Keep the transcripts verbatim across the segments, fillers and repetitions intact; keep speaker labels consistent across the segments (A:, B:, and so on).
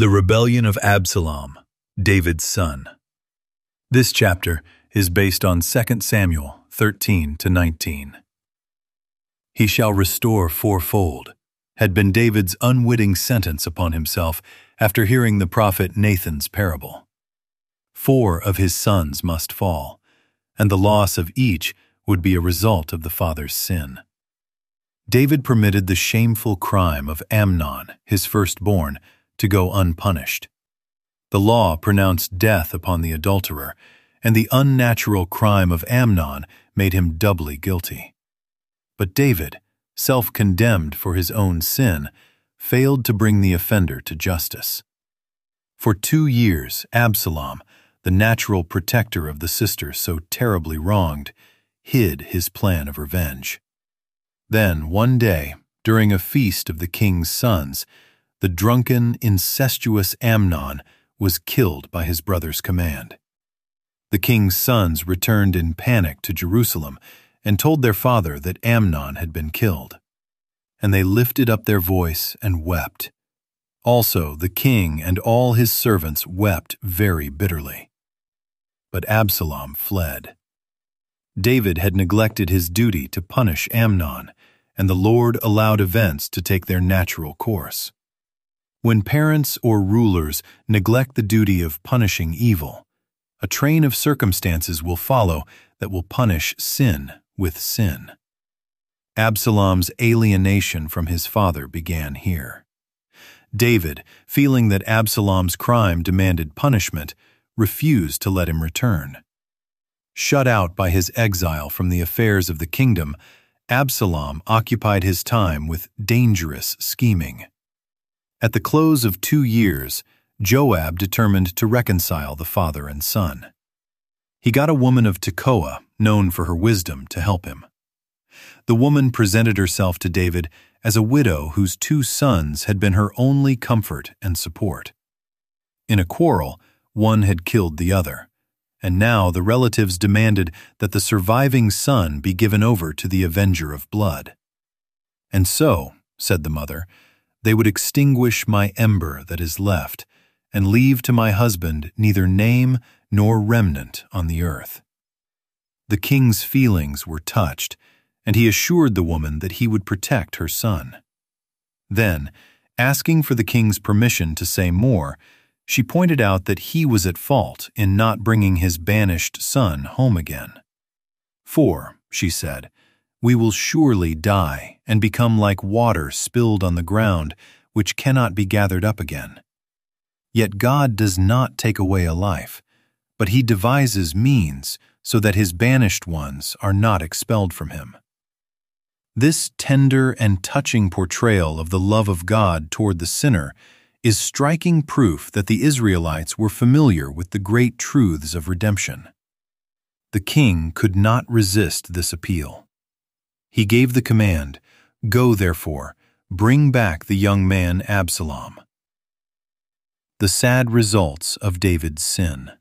A: The Rebellion of Absalom, David's son. This chapter is based on Second Samuel thirteen to nineteen. He shall restore fourfold, had been David's unwitting sentence upon himself after hearing the prophet Nathan's parable. Four of his sons must fall, and the loss of each would be a result of the father's sin. David permitted the shameful crime of Amnon, his firstborn, to go unpunished. The law pronounced death upon the adulterer, and the unnatural crime of Amnon made him doubly guilty. But David, self-condemned for his own sin, failed to bring the offender to justice. For two years, Absalom, the natural protector of the sister so terribly wronged, hid his plan of revenge. Then, one day, during a feast of the king's sons, the drunken, incestuous Amnon was killed by his brother's command. The king's sons returned in panic to Jerusalem and told their father that Amnon had been killed. And they lifted up their voice and wept. Also the king and all his servants wept very bitterly. But Absalom fled. David had neglected his duty to punish Amnon, and the Lord allowed events to take their natural course. When parents or rulers neglect the duty of punishing evil, a train of circumstances will follow that will punish sin with sin. Absalom's alienation from his father began here. David, feeling that Absalom's crime demanded punishment, refused to let him return. Shut out by his exile from the affairs of the kingdom, Absalom occupied his time with dangerous scheming. At the close of two years, Joab determined to reconcile the father and son. He got a woman of Tekoa, known for her wisdom, to help him. The woman presented herself to David as a widow whose two sons had been her only comfort and support. In a quarrel, one had killed the other, and now the relatives demanded that the surviving son be given over to the avenger of blood. And so, said the mother, they would extinguish my ember that is left, and leave to my husband neither name nor remnant on the earth. The king's feelings were touched, and he assured the woman that he would protect her son. Then, asking for the king's permission to say more, she pointed out that he was at fault in not bringing his banished son home again. For, she said, we will surely die and become like water spilled on the ground, which cannot be gathered up again. Yet God does not take away a life, but he devises means so that his banished ones are not expelled from him. This tender and touching portrayal of the love of God toward the sinner is striking proof that the Israelites were familiar with the great truths of redemption. The king could not resist this appeal. He gave the command, "Go, therefore, bring back the young man Absalom." The sad results of David's sin.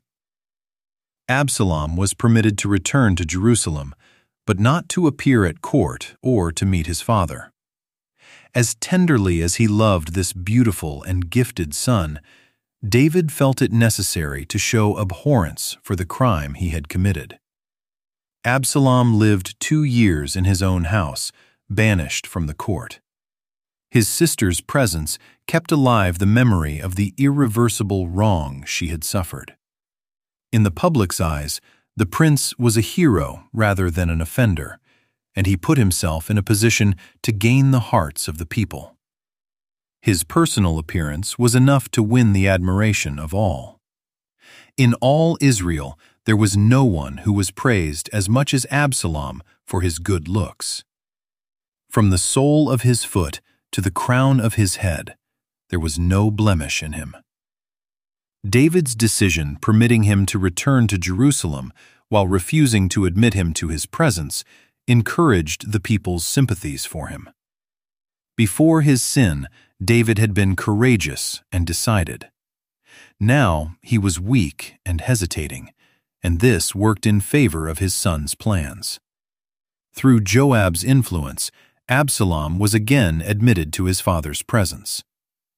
A: Absalom was permitted to return to Jerusalem, but not to appear at court or to meet his father. As tenderly as he loved this beautiful and gifted son, David felt it necessary to show abhorrence for the crime he had committed. Absalom lived two years in his own house, banished from the court. His sister's presence kept alive the memory of the irreversible wrong she had suffered. In the public's eyes, the prince was a hero rather than an offender, and he put himself in a position to gain the hearts of the people. His personal appearance was enough to win the admiration of all. In all Israel, there was no one who was praised as much as Absalom for his good looks. From the sole of his foot to the crown of his head, there was no blemish in him. David's decision permitting him to return to Jerusalem while refusing to admit him to his presence encouraged the people's sympathies for him. Before his sin, David had been courageous and decided. Now he was weak and hesitating, and this worked in favor of his son's plans. Through Joab's influence, Absalom was again admitted to his father's presence.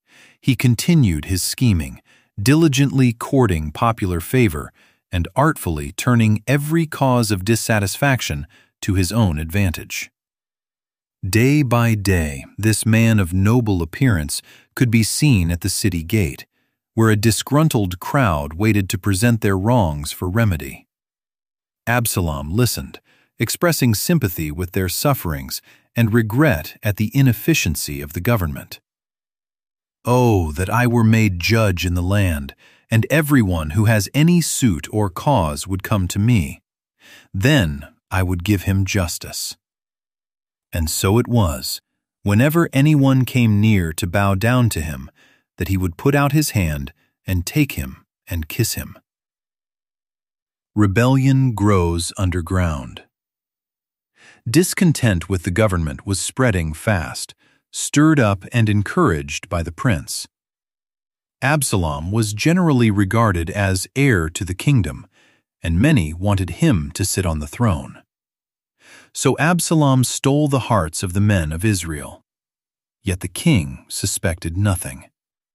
A: he continued his scheming, diligently courting popular favor and artfully turning every cause of dissatisfaction to his own advantage. Day by day, this man of noble appearance could be seen at the city gate, where a disgruntled crowd waited to present their wrongs for remedy. Absalom listened, expressing sympathy with their sufferings and regret at the inefficiency of the government. "Oh, that I were made judge in the land, and everyone who has any suit or cause would come to me. Then I would give him justice." And so it was, whenever anyone came near to bow down to him, that he would put out his hand and take him and kiss him. Rebellion grows underground. Discontent with the government was spreading fast, stirred up and encouraged by the prince. Absalom was generally regarded as heir to the kingdom, and many wanted him to sit on the throne. So Absalom stole the hearts of the men of Israel. Yet the king suspected nothing.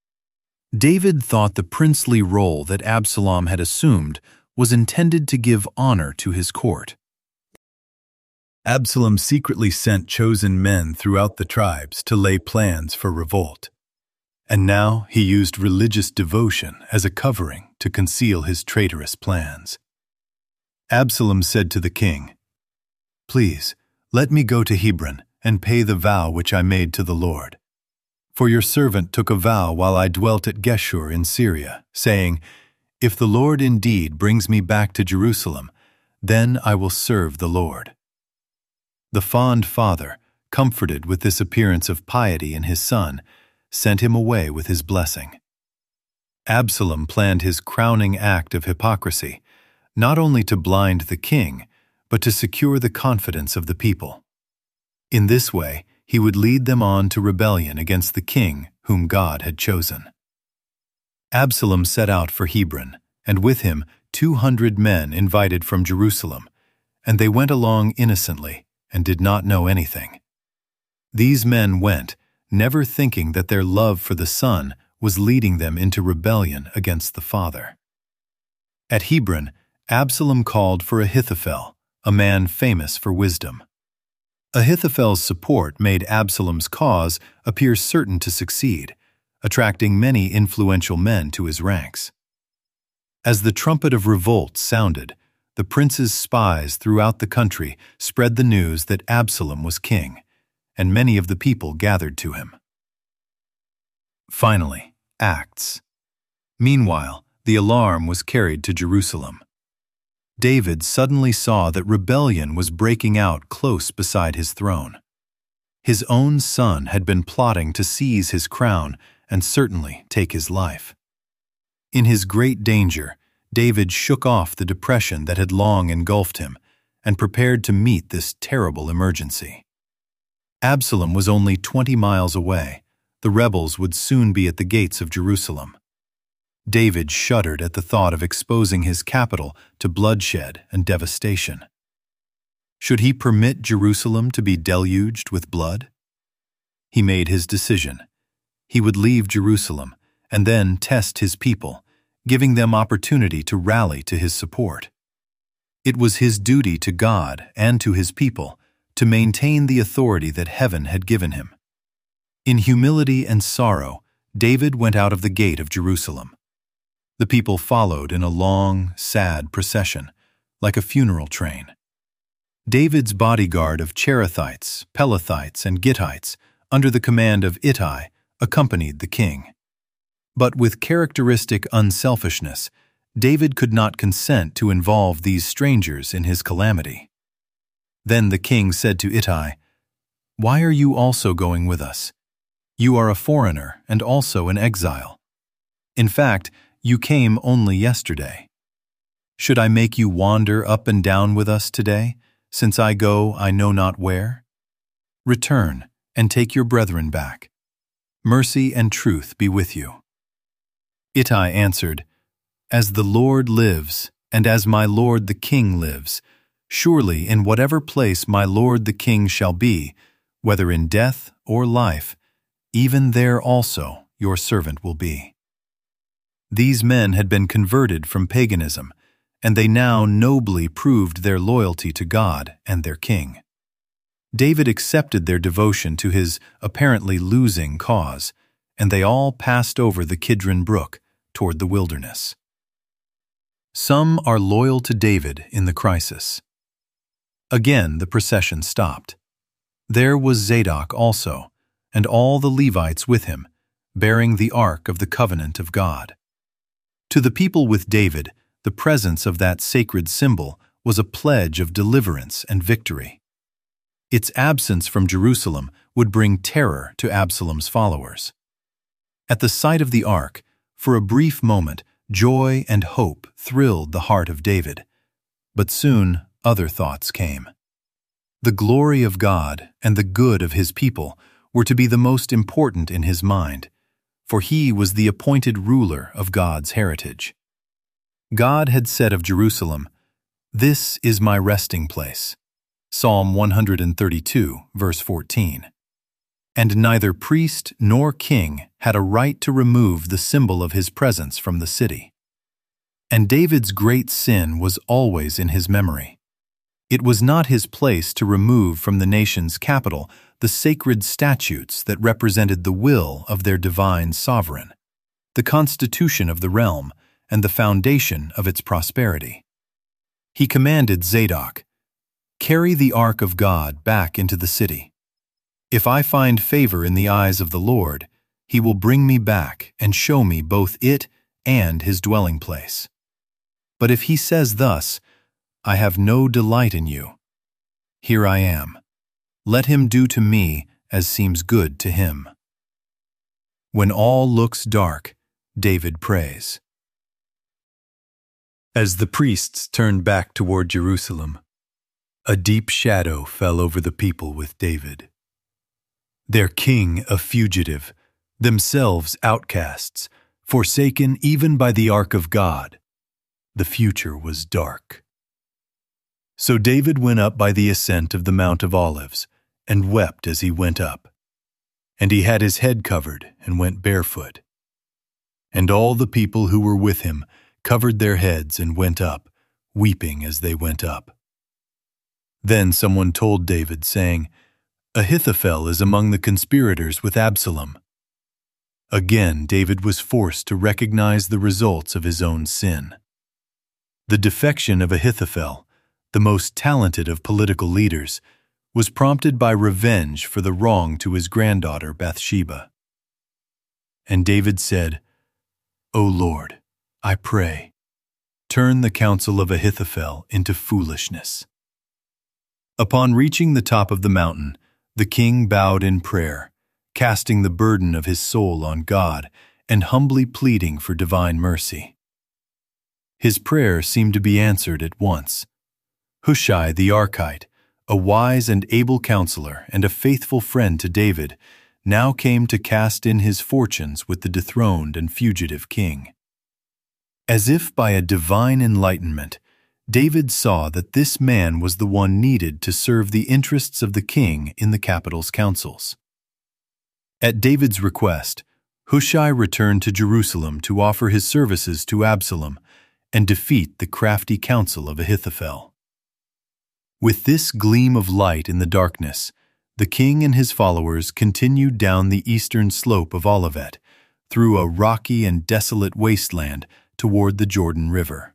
A: David thought the princely role that Absalom had assumed was intended to give honor to his court. Absalom secretly sent chosen men throughout the tribes to lay plans for revolt. And now he used religious devotion as a covering to conceal his traitorous plans. Absalom said to the king, "Please, let me go to Hebron and pay the vow which I made to the Lord. For your servant took a vow while I dwelt at Geshur in Syria, saying, 'If the Lord indeed brings me back to Jerusalem, then I will serve the Lord.'" The fond father, comforted with this appearance of piety in his son, sent him away with his blessing. Absalom planned his crowning act of hypocrisy, not only to blind the king, but to secure the confidence of the people. In this way, he would lead them on to rebellion against the king whom God had chosen. Absalom set out for Hebron, and with him two hundred men invited from Jerusalem, and they went along innocently and did not know anything. These men went, never thinking that their love for the son was leading them into rebellion against the father. At Hebron, Absalom called for Ahithophel, a man famous for wisdom. Ahithophel's support made Absalom's cause appear certain to succeed, attracting many influential men to his ranks. As the trumpet of revolt sounded, the prince's spies throughout the country spread the news that Absalom was king, and many of the people gathered to him. Finally, Acts. Meanwhile, the alarm was carried to Jerusalem. David suddenly saw that rebellion was breaking out close beside his throne. His own son had been plotting to seize his crown and certainly take his life. In his great danger, David shook off the depression that had long engulfed him and prepared to meet this terrible emergency. Absalom was only twenty miles away. The rebels would soon be at the gates of Jerusalem. David shuddered at the thought of exposing his capital to bloodshed and devastation. Should he permit Jerusalem to be deluged with blood? He made his decision. He would leave Jerusalem and then test his people, giving them opportunity to rally to his support. It was his duty to God and to his people to maintain the authority that heaven had given him. In humility and sorrow, David went out of the gate of Jerusalem. The people followed in a long, sad procession, like a funeral train. David's bodyguard of Cherethites, Pelethites, and Gittites, under the command of Ittai, accompanied the king. But with characteristic unselfishness, David could not consent to involve these strangers in his calamity. Then the king said to Ittai, "Why are you also going with us? You are a foreigner and also an exile. In fact, you came only yesterday. Should I make you wander up and down with us today, since I go I know not where? Return and take your brethren back. Mercy and truth be with you." Ittai answered, "As the Lord lives, and as my lord the king lives, surely in whatever place my lord the king shall be, whether in death or life, even there also your servant will be." These men had been converted from paganism, and they now nobly proved their loyalty to God and their king. David accepted their devotion to his apparently losing cause, and they all passed over the Kidron Brook toward the wilderness. Some are loyal to David in the crisis. Again, the procession stopped. There was Zadok also, and all the Levites with him, bearing the ark of the covenant of God. To the people with David, the presence of that sacred symbol was a pledge of deliverance and victory. Its absence from Jerusalem would bring terror to Absalom's followers. At the sight of the ark, for a brief moment, joy and hope thrilled the heart of David, but soon other thoughts came. The glory of God and the good of his people were to be the most important in his mind, for he was the appointed ruler of God's heritage. God had said of Jerusalem, "This is my resting place." Psalm one thirty-two, verse fourteen. And neither priest nor king had a right to remove the symbol of his presence from the city. And David's great sin was always in his memory. It was not his place to remove from the nation's capital the sacred statutes that represented the will of their divine sovereign, the constitution of the realm, and the foundation of its prosperity. He commanded Zadok, "Carry the ark of God back into the city. If I find favor in the eyes of the Lord, he will bring me back and show me both it and his dwelling place. But if he says thus, 'I have no delight in you,' here I am. Let him do to me as seems good to him." When all looks dark, David prays. As the priests turned back toward Jerusalem, a deep shadow fell over the people with David. Their king a fugitive, themselves outcasts, forsaken even by the ark of God. The future was dark. So David went up by the ascent of the Mount of Olives, and wept as he went up. And he had his head covered, and went barefoot. And all the people who were with him covered their heads and went up, weeping as they went up. Then someone told David, saying, "Ahithophel is among the conspirators with Absalom." Again, David was forced to recognize the results of his own sin. The defection of Ahithophel, the most talented of political leaders, was prompted by revenge for the wrong to his granddaughter Bathsheba. And David said, "O Lord, I pray, turn the counsel of Ahithophel into foolishness." Upon reaching the top of the mountain, the king bowed in prayer, casting the burden of his soul on God and humbly pleading for divine mercy. His prayer seemed to be answered at once. Hushai the Archite, a wise and able counselor and a faithful friend to David, now came to cast in his fortunes with the dethroned and fugitive king. As if by a divine enlightenment, David saw that this man was the one needed to serve the interests of the king in the capital's councils. At David's request, Hushai returned to Jerusalem to offer his services to Absalom and defeat the crafty counsel of Ahithophel. With this gleam of light in the darkness, the king and his followers continued down the eastern slope of Olivet, through a rocky and desolate wasteland toward the Jordan River.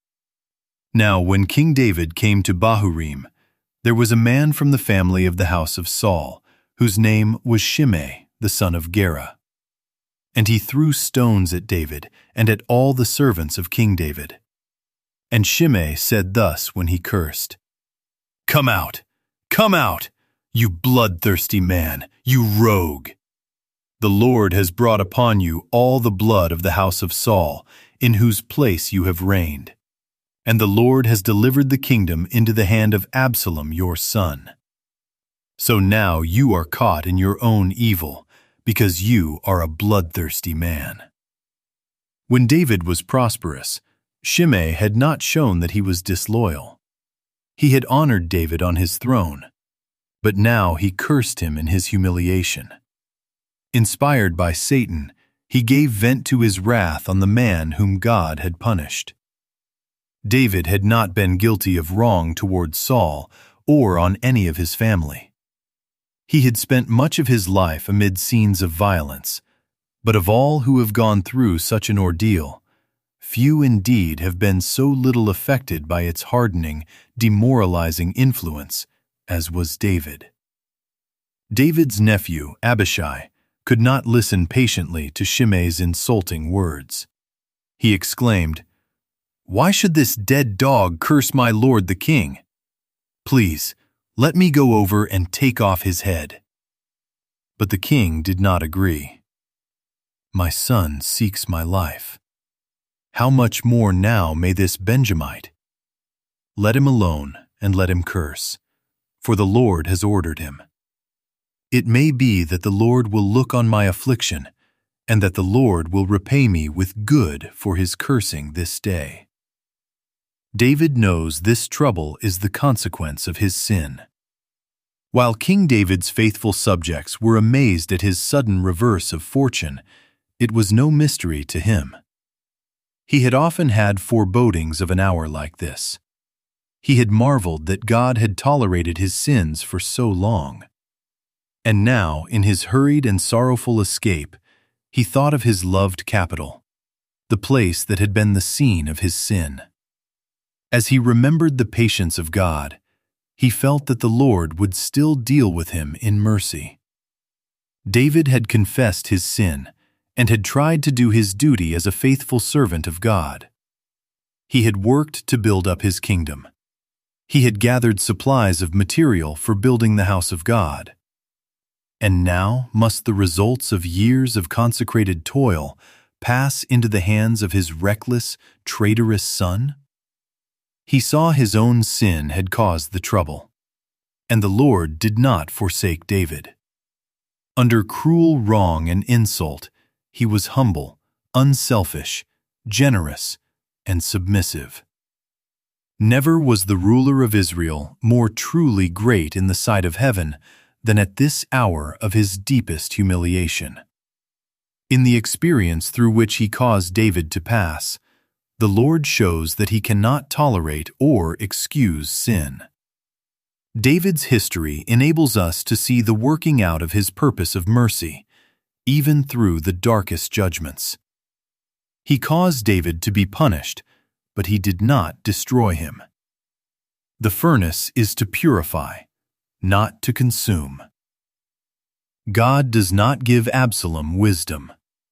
A: Now when King David came to Bahurim, there was a man from the family of the house of Saul, whose name was Shimei, the son of Gera. And he threw stones at David and at all the servants of King David. And Shimei said thus when he cursed, "Come out, come out, you bloodthirsty man, you rogue! The Lord has brought upon you all the blood of the house of Saul, in whose place you have reigned. And the Lord has delivered the kingdom into the hand of Absalom your son. So now you are caught in your own evil, because you are a bloodthirsty man." When David was prosperous, Shimei had not shown that he was disloyal. He had honored David on his throne, but now he cursed him in his humiliation. Inspired by Satan, he gave vent to his wrath on the man whom God had punished. David had not been guilty of wrong toward Saul or on any of his family. He had spent much of his life amid scenes of violence, but of all who have gone through such an ordeal, few indeed have been so little affected by its hardening, demoralizing influence as was David. David's nephew, Abishai, could not listen patiently to Shimei's insulting words. He exclaimed, "Why should this dead dog curse my lord the king? Please, let me go over and take off his head." But the king did not agree. "My son seeks my life. How much more now may this Benjamite? Let him alone and let him curse, for the Lord has ordered him. It may be that the Lord will look on my affliction, and that the Lord will repay me with good for his cursing this day." David knows this trouble is the consequence of his sin. While King David's faithful subjects were amazed at his sudden reverse of fortune, it was no mystery to him. He had often had forebodings of an hour like this. He had marveled that God had tolerated his sins for so long. And now, in his hurried and sorrowful escape, he thought of his loved capital, the place that had been the scene of his sin. As he remembered the patience of God, he felt that the Lord would still deal with him in mercy. David had confessed his sin and had tried to do his duty as a faithful servant of God. He had worked to build up his kingdom. He had gathered supplies of material for building the house of God. And now must the results of years of consecrated toil pass into the hands of his reckless, traitorous son? He saw his own sin had caused the trouble, and the Lord did not forsake David. Under cruel wrong and insult, he was humble, unselfish, generous, and submissive. Never was the ruler of Israel more truly great in the sight of heaven than at this hour of his deepest humiliation. In the experience through which he caused David to pass, the Lord shows that he cannot tolerate or excuse sin. David's history enables us to see the working out of his purpose of mercy, even through the darkest judgments. He caused David to be punished, but he did not destroy him. The furnace is to purify, not to consume. God does not give Absalom wisdom.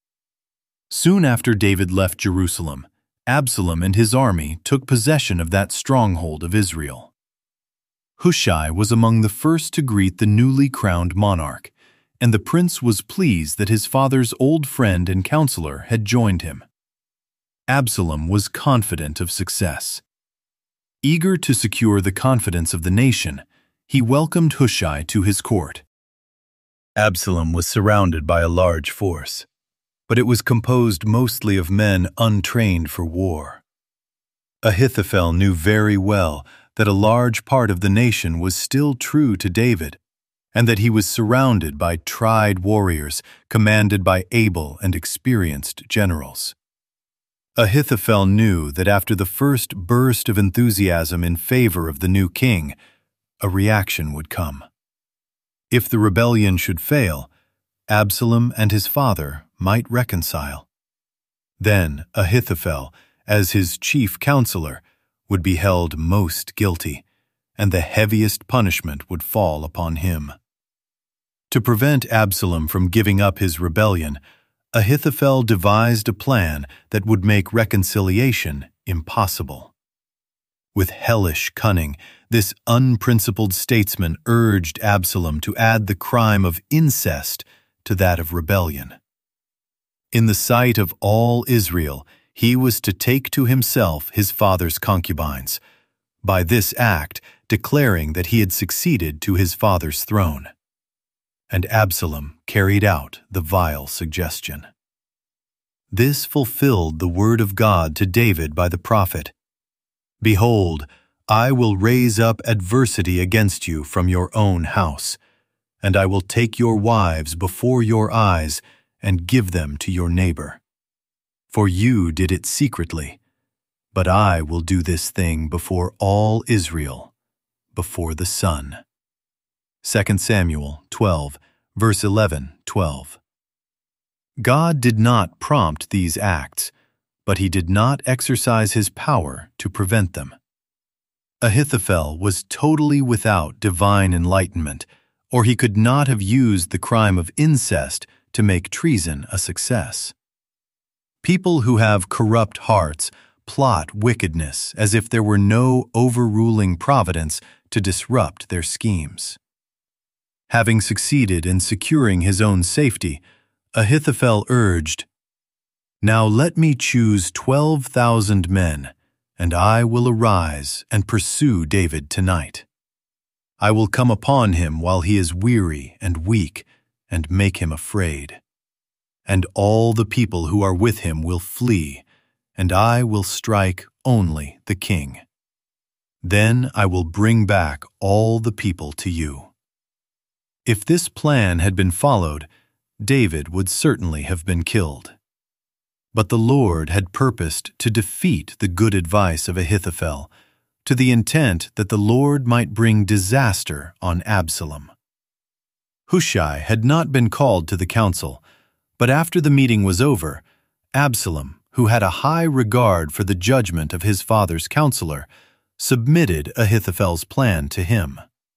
A: Soon after David left Jerusalem, Absalom and his army took possession of that stronghold of Israel. Hushai was among the first to greet the newly crowned monarch, and the prince was pleased that his father's old friend and counselor had joined him. Absalom was confident of success. Eager to secure the confidence of the nation, he welcomed Hushai to his court. Absalom was surrounded by a large force, but it was composed mostly of men untrained for war. Ahithophel knew very well that a large part of the nation was still true to David, and that he was surrounded by tried warriors commanded by able and experienced generals. Ahithophel knew that after the first burst of enthusiasm in favor of the new king, a reaction would come. If the rebellion should fail, Absalom and his father might reconcile. Then Ahithophel, as his chief counselor, would be held most guilty, and the heaviest punishment would fall upon him. To prevent Absalom from giving up his rebellion, Ahithophel devised a plan that would make reconciliation impossible. With hellish cunning, this unprincipled statesman urged Absalom to add the crime of incest to that of rebellion. In the sight of all Israel, he was to take to himself his father's concubines, by this act declaring that he had succeeded to his father's throne. And Absalom carried out the vile suggestion. This fulfilled the word of God to David by the prophet, "Behold, I will raise up adversity against you from your own house, and I will take your wives before your eyes, and give them to your neighbor. For you did it secretly, but I will do this thing before all Israel, before the sun. Second Samuel twelve, verse eleven, twelve. God did not prompt these acts, but he did not exercise his power to prevent them. Ahithophel was totally without divine enlightenment, or he could not have used the crime of incest to make treason a success. People who have corrupt hearts plot wickedness as if there were no overruling providence to disrupt their schemes. Having succeeded in securing his own safety, Ahithophel urged, "Now let me choose twelve thousand men, and I will arise and pursue David tonight. I will come upon him while he is weary and weak, and make him afraid. And all the people who are with him will flee, and I will strike only the king. Then I will bring back all the people to you." If this plan had been followed, David would certainly have been killed. But the Lord had purposed to defeat the good advice of Ahithophel, to the intent that the Lord might bring disaster on Absalom. Hushai had not been called to the council, but after the meeting was over, Absalom, who had a high regard for the judgment of his father's counselor, submitted Ahithophel's plan to him.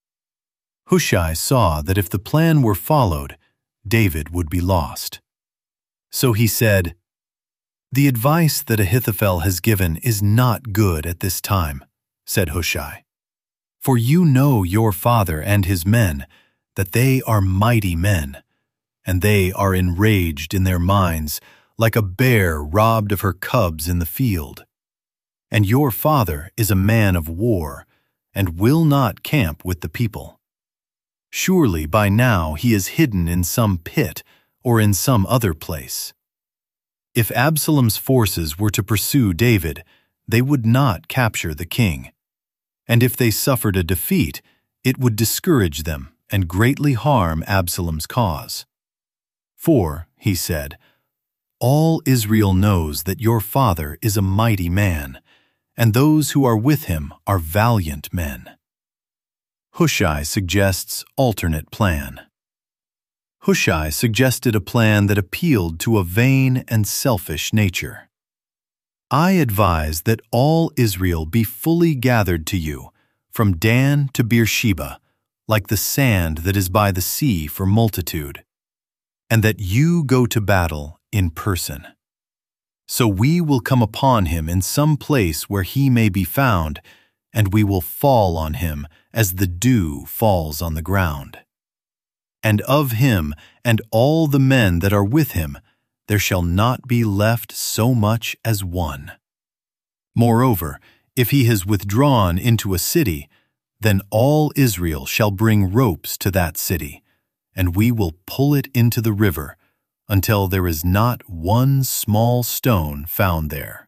A: Hushai saw that if the plan were followed, David would be lost. So he said, "The advice that Ahithophel has given is not good at this time," said Hushai. "For you know your father and his men, that they are mighty men, and they are enraged in their minds, like a bear robbed of her cubs in the field. And your father is a man of war, and will not camp with the people. Surely by now he is hidden in some pit or in some other place. If Absalom's forces were to pursue David, they would not capture the king. And if they suffered a defeat, it would discourage them and greatly harm Absalom's cause. For, he said, all Israel knows that your father is a mighty man, and those who are with him are valiant men." Hushai suggests alternate plan. Hushai suggested a plan that appealed to a vain and selfish nature. "I advise that all Israel be fully gathered to you, from Dan to Beersheba, like the sand that is by the sea for multitude, and that you go to battle in person. So we will come upon him in some place where he may be found, and we will fall on him as the dew falls on the ground. And of him and all the men that are with him, there shall not be left so much as one. Moreover, if he has withdrawn into a city, then all Israel shall bring ropes to that city, and we will pull it into the river, until there is not one small stone found there."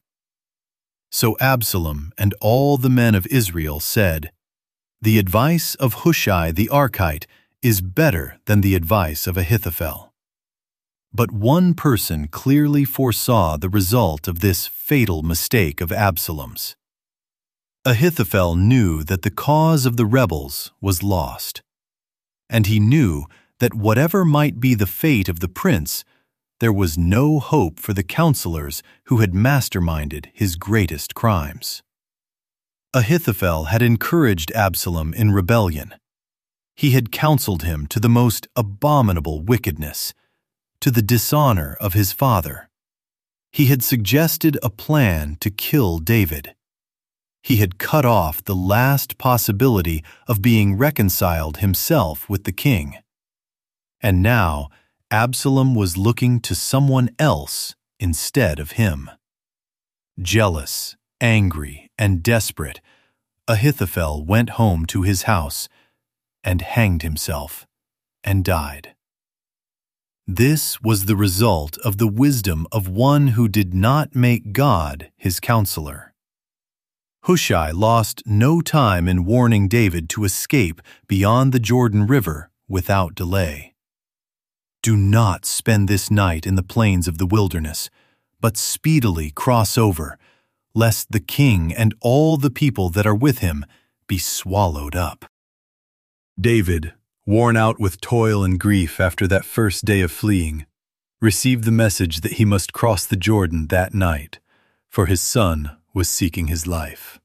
A: So Absalom and all the men of Israel said, "The advice of Hushai the Archite is better than the advice of Ahithophel." But one person clearly foresaw the result of this fatal mistake of Absalom's. Ahithophel knew that the cause of the rebels was lost, and he knew that whatever might be the fate of the prince, there was no hope for the counselors who had masterminded his greatest crimes. Ahithophel had encouraged Absalom in rebellion. He had counseled him to the most abominable wickedness, to the dishonor of his father. He had suggested a plan to kill David. He had cut off the last possibility of being reconciled himself with the king. And now Absalom was looking to someone else instead of him. Jealous, angry, and desperate, Ahithophel went home to his house and hanged himself and died. This was the result of the wisdom of one who did not make God his counselor. Hushai lost no time in warning David to escape beyond the Jordan River without delay. do not spend this night in the plains of the wilderness, but speedily cross over, lest the king and all the people that are with him be swallowed up." David, worn out with toil and grief after that first day of fleeing, received the message that he must cross the Jordan that night, for his son was seeking his life.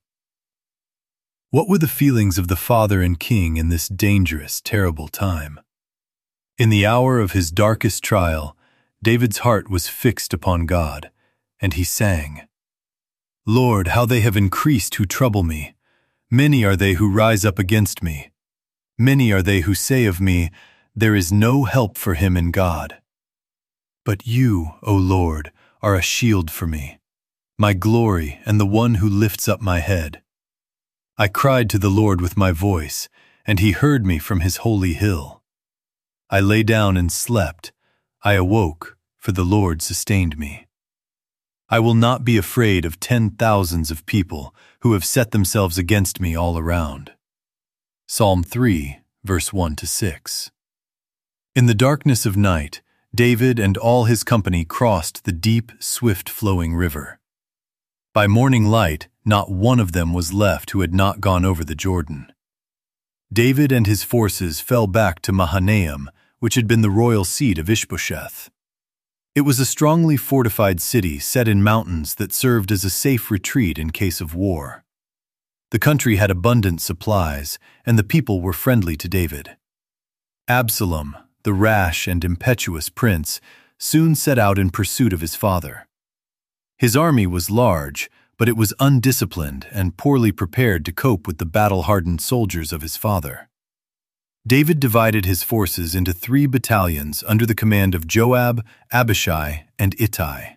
A: What were the feelings of the father and king in this dangerous, terrible time? In the hour of his darkest trial, David's heart was fixed upon God, and he sang, "Lord, how they have increased who trouble me! Many are they who rise up against me. Many are they who say of me, there is no help for him in God. But you, O Lord, are a shield for me, my glory and the one who lifts up my head. I cried to the Lord with my voice, and he heard me from his holy hill. I lay down and slept. I awoke, for the Lord sustained me. I will not be afraid of ten thousands of people who have set themselves against me all around." Psalm three, verse one to six. In the darkness of night, David and all his company crossed the deep, swift-flowing river. By morning light, not one of them was left who had not gone over the Jordan. David and his forces fell back to Mahanaim, which had been the royal seat of Ishbosheth. It was a strongly fortified city set in mountains that served as a safe retreat in case of war. The country had abundant supplies, and the people were friendly to David. Absalom, the rash and impetuous prince, soon set out in pursuit of his father. His army was large, but it was undisciplined and poorly prepared to cope with the battle-hardened soldiers of his father. David divided his forces into three battalions under the command of Joab, Abishai, and Ittai.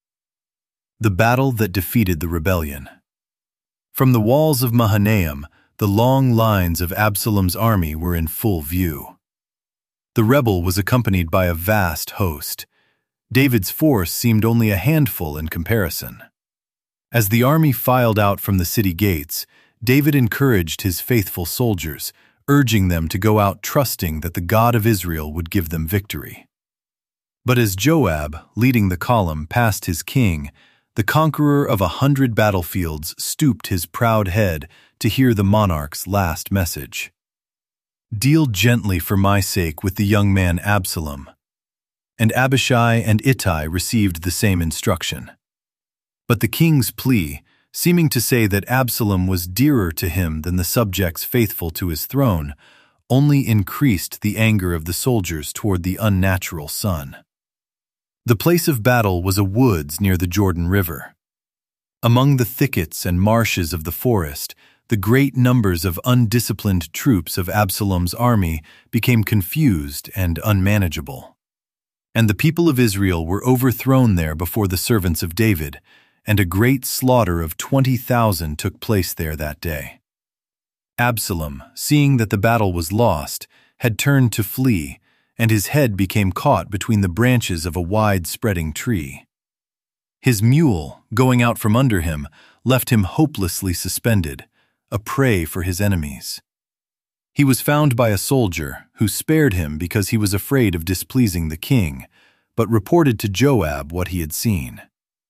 A: The battle that defeated the rebellion. From the walls of Mahanaim, the long lines of Absalom's army were in full view. The rebel was accompanied by a vast host. David's force seemed only a handful in comparison. As the army filed out from the city gates, David encouraged his faithful soldiers, urging them to go out trusting that the God of Israel would give them victory. But as Joab, leading the column, passed his king, the conqueror of a hundred battlefields stooped his proud head to hear the monarch's last message. "Deal gently for my sake with the young man Absalom." And Abishai and Ittai received the same instruction. But the king's plea, seeming to say that Absalom was dearer to him than the subjects faithful to his throne, only increased the anger of the soldiers toward the unnatural son. The place of battle was a woods near the Jordan River. Among the thickets and marshes of the forest, the great numbers of undisciplined troops of Absalom's army became confused and unmanageable. And the people of Israel were overthrown there before the servants of David, and a great slaughter of twenty thousand took place there that day. Absalom, seeing that the battle was lost, had turned to flee, and his head became caught between the branches of a wide-spreading tree. His mule, going out from under him, left him hopelessly suspended, a prey for his enemies. He was found by a soldier, who spared him because he was afraid of displeasing the king, but reported to Joab what he had seen.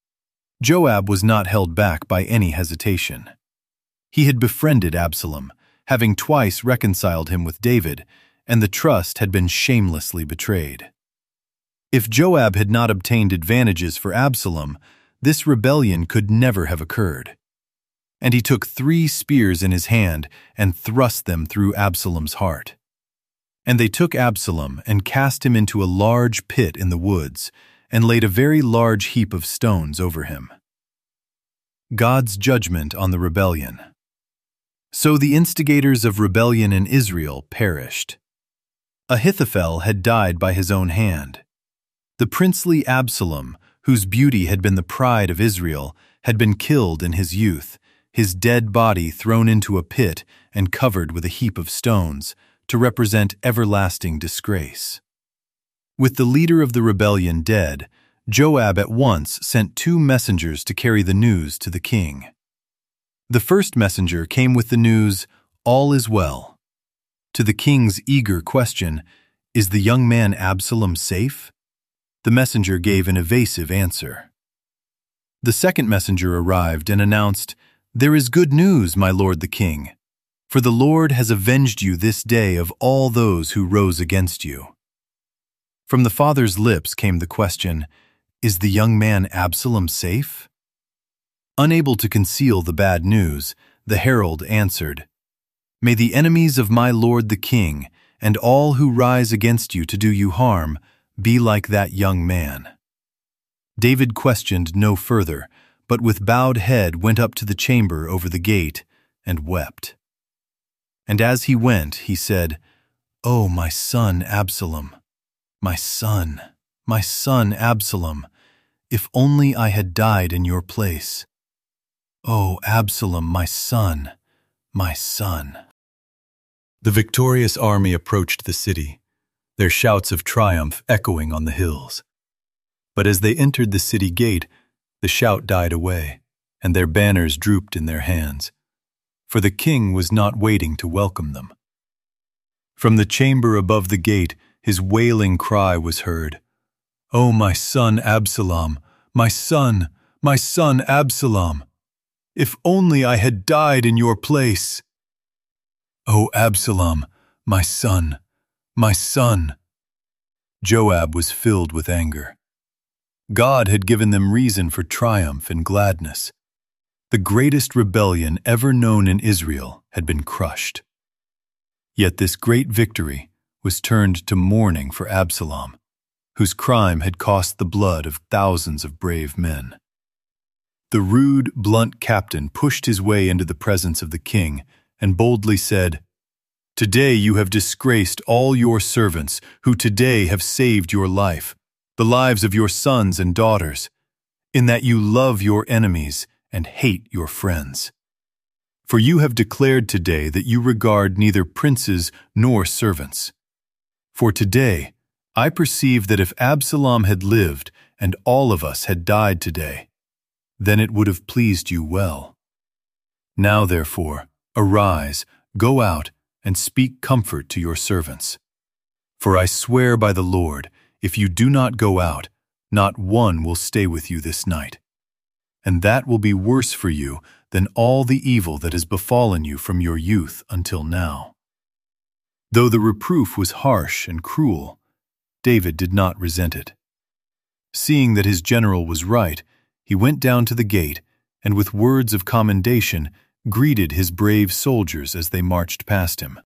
A: Joab was not held back by any hesitation. He had befriended Absalom, having twice reconciled him with David, and the trust had been shamelessly betrayed. If Joab had not obtained advantages for Absalom, this rebellion could never have occurred. And he took three spears in his hand and thrust them through Absalom's heart. And they took Absalom and cast him into a large pit in the woods, and laid a very large heap of stones over him. God's judgment on the rebellion. So the instigators of rebellion in Israel perished. Ahithophel had died by his own hand. The princely Absalom, whose beauty had been the pride of Israel, had been killed in his youth, his dead body thrown into a pit and covered with a heap of stones, to represent everlasting disgrace. With the leader of the rebellion dead, Joab at once sent two messengers to carry the news to the king. The first messenger came with the news, "All is well." To the king's eager question, "Is the young man Absalom safe?" The messenger gave an evasive answer. The second messenger arrived and announced, "There is good news, my lord the king, for the Lord has avenged you this day of all those who rose against you." From the father's lips came the question, "Is the young man Absalom safe?" Unable to conceal the bad news, the herald answered, "May the enemies of my lord the king, and all who rise against you to do you harm, be like that young man." David questioned no further, but with bowed head went up to the chamber over the gate and wept. And as he went, he said, "O my son Absalom, my son, my son Absalom, if only I had died in your place. O Absalom, my son, my son." The victorious army approached the city, their shouts of triumph echoing on the hills. But as they entered the city gate, the shout died away, and their banners drooped in their hands, for the king was not waiting to welcome them. From the chamber above the gate, his wailing cry was heard, "O my son Absalom, my son, my son Absalom! If only I had died in your place! O Absalom, my son, my son!" Joab was filled with anger. God had given them reason for triumph and gladness. The greatest rebellion ever known in Israel had been crushed. Yet this great victory was turned to mourning for Absalom, whose crime had cost the blood of thousands of brave men. The rude, blunt captain pushed his way into the presence of the king and boldly said, "Today you have disgraced all your servants who today have saved your life, the lives of your sons and daughters, in that you love your enemies and hate your friends. For you have declared today that you regard neither princes nor servants. For today I perceive that if Absalom had lived and all of us had died today, then it would have pleased you well. Now therefore, arise, go out, and speak comfort to your servants. For I swear by the Lord, if you do not go out, not one will stay with you this night. And that will be worse for you than all the evil that has befallen you from your youth until now." Though the reproof was harsh and cruel, David did not resent it. Seeing that his general was right, he went down to the gate and with words of commendation greeted his brave soldiers as they marched past him.